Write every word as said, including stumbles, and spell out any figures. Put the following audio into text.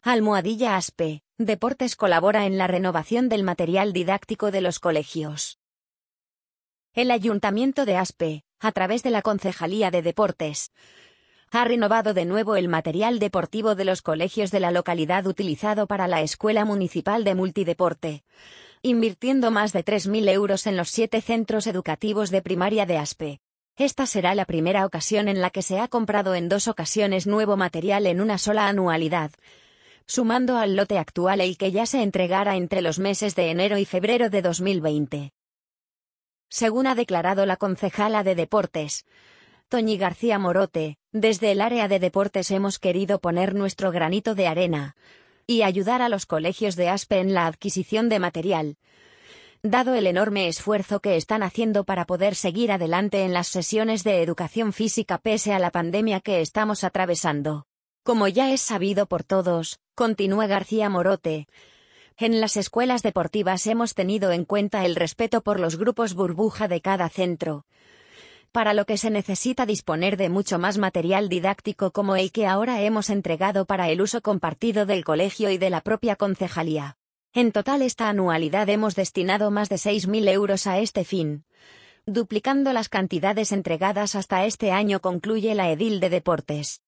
Almohadilla Aspe, Deportes colabora en la renovación del material didáctico de los colegios. El Ayuntamiento de Aspe, a través de la Concejalía de Deportes, ha renovado de nuevo el material deportivo de los colegios de la localidad utilizado para la Escuela Municipal de Multideporte, invirtiendo más de tres mil euros en los siete centros educativos de primaria de Aspe. Esta será la primera ocasión en la que se ha comprado en dos ocasiones nuevo material en una sola anualidad, sumando al lote actual el que ya se entregara entre los meses de enero y febrero de dos mil veinte. Según ha declarado la concejala de Deportes, Toñi García Morote, desde el área de deportes hemos querido poner nuestro granito de arena y ayudar a los colegios de Aspe en la adquisición de material, dado el enorme esfuerzo que están haciendo para poder seguir adelante en las sesiones de educación física pese a la pandemia que estamos atravesando. Como ya es sabido por todos, continúa García Morote, en las escuelas deportivas hemos tenido en cuenta el respeto por los grupos burbuja de cada centro, para lo que se necesita disponer de mucho más material didáctico como el que ahora hemos entregado para el uso compartido del colegio y de la propia concejalía. En total esta anualidad hemos destinado más de seis mil euros a este fin, duplicando las cantidades entregadas hasta este año, concluye la edil de Deportes.